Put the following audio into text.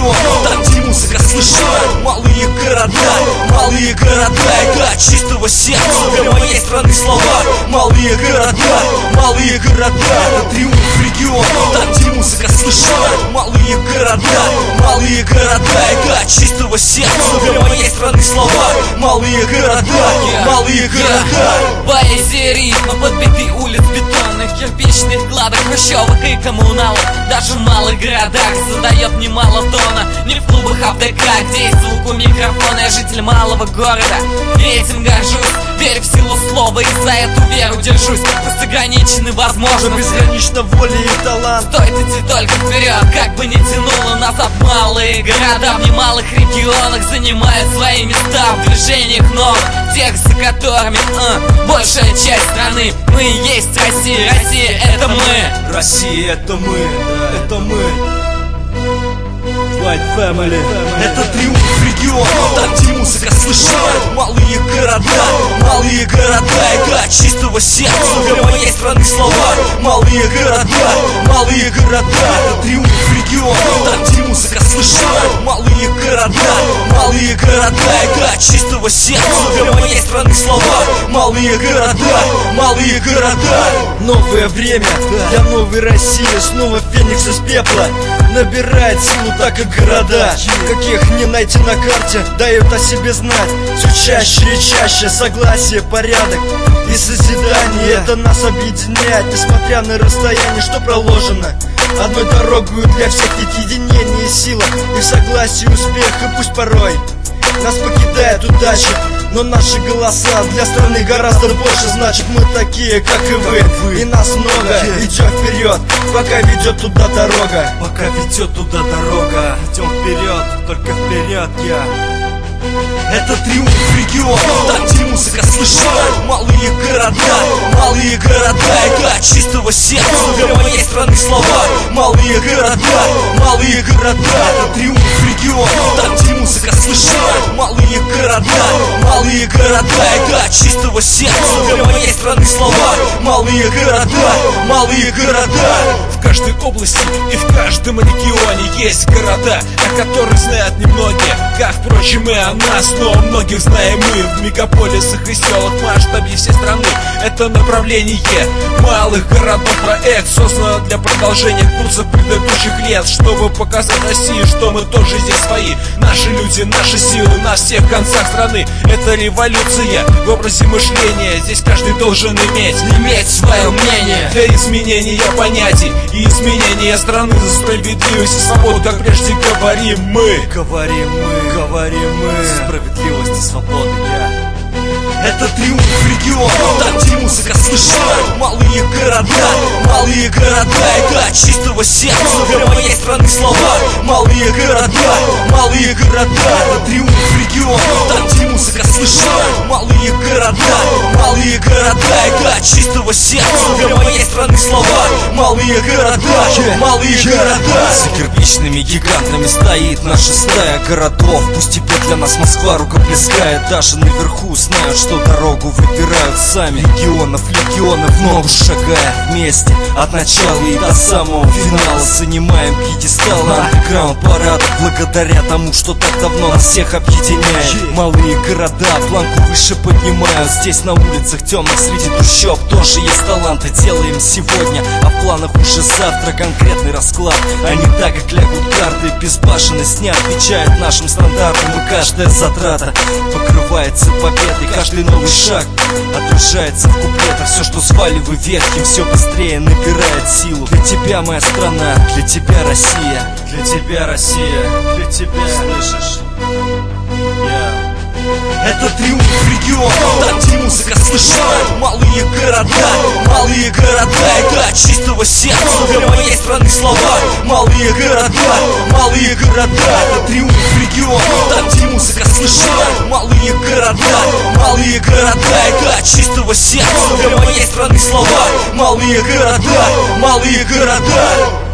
регион, там, где музыка слышна. Малые города, это от чистого сердца для моей страны слова. Малые города, это триумф регион, там, где музыка слышна. Малые города, это от чистого сердца для моей страны слова. Малые города. Поэзия ритма подбитый улиц бетонных, кирпичных кладок, хрущевок и коммуналов. Даже в малых городах задает немало тона. Не в клубах, а в ДК, где есть звук у микрофона. Я житель малого города, и этим горжусь. Верю в силу слова, и за эту веру держусь. Пусть ограничены возможности, безгранична воля и талант. Стоит идти только вперед, как бы не тянуло назад. Малые города в немалых регионах занимают свои места в движениях ног, тех, за которыми большая часть страны. Мы и есть Россия, Россия это мы. Россия это мы, это мы. White Family. Это триумф регион, там, где музыка слышна. Малые города, это от чистого сердца для моей страны слова. Малые города, это триумф регион, там, где музыка слышна. Малые города, это от чистого сердца для моей страны слова. Малые города. Новое время для новой России. Снова феникс из пепла набирает силу, так и города, каких не найти на карте, дают о себе знать все чаще и чаще. Согласие, порядок и созидание, это нас объединяет, несмотря на расстояние, что проложено одной дорогой для всех. Ведь единение и сила, и в согласии успех. И пусть порой нас покидает удача, но наши голоса для страны гораздо больше. Значит, мы такие, как и вы, и нас много. Идем вперед, пока ведет туда дорога. Пока ведет туда дорога. Идем вперед, только вперед, Это триумф регион, там, где музыка слышна. Малые города, это от чистого сердца для моей страны слова. Малые города, это триумф регион, там, где музыка слышна. Малые города, это от чистого сердца для моей страны слова. Малые города. В каждой области и в каждом регионе есть города, о которых знают немногие, как, впрочем, и о нас. Но многих знаем мы в мегаполисах и селах в масштабе всей страны. Это направление малых городов. Проект создан для продолжения курса предыдущих лет, чтобы показать России, что мы тоже здесь свои. Наши люди, наши силы на всех концах страны. Это революция в образе мышления. Здесь каждый должен иметь свое мнение для изменения понятий и изменения страны за справедливость и свободу, как прежде говорим мы. Справедливость и свобода, Это триумф регион, там, где музыка слышна. Малые города, это от чистого сердца для моей страны слова. Малые города, это триумф регион, там, где музыка слышна. Малые города, это от чистого сердца для моей страны слова. Малые города. За кирпичными гигантами стоит наша стая городов. Пусть теперь для нас Москва рукоплескает. Даже наверху знают, что дорогу выбирают сами. Легионов в ногу шагая вместе от начала и до самого финала. Занимаем пьедестал на андеграунд парада, благодаря тому, что так давно нас всех объединяет. Малые города планку выше поднимают. Здесь на улицах темных среди трущоб тоже есть таланты. Делаем сегодня, а в планах уже завтра конкретный расклад. А не так, как лягут карты. Безбашенность не отвечает нашим стандартам. И каждая затрата покрывается победой. Каждый новый шаг отражается в куплетах. Все, что сваливаю ветхим, все быстрее набирает силу. Для тебя, моя страна, для тебя, Россия. Для тебя, Россия, для тебя, слышишь? Это триумф регион, там, где музыка слышна. Малые города, это от чистого сердца для моей страны слова. Малые города, это триумф регион, там, где музыка слышна. Малые города, это от чистого сердца для моей страны слова. Малые города.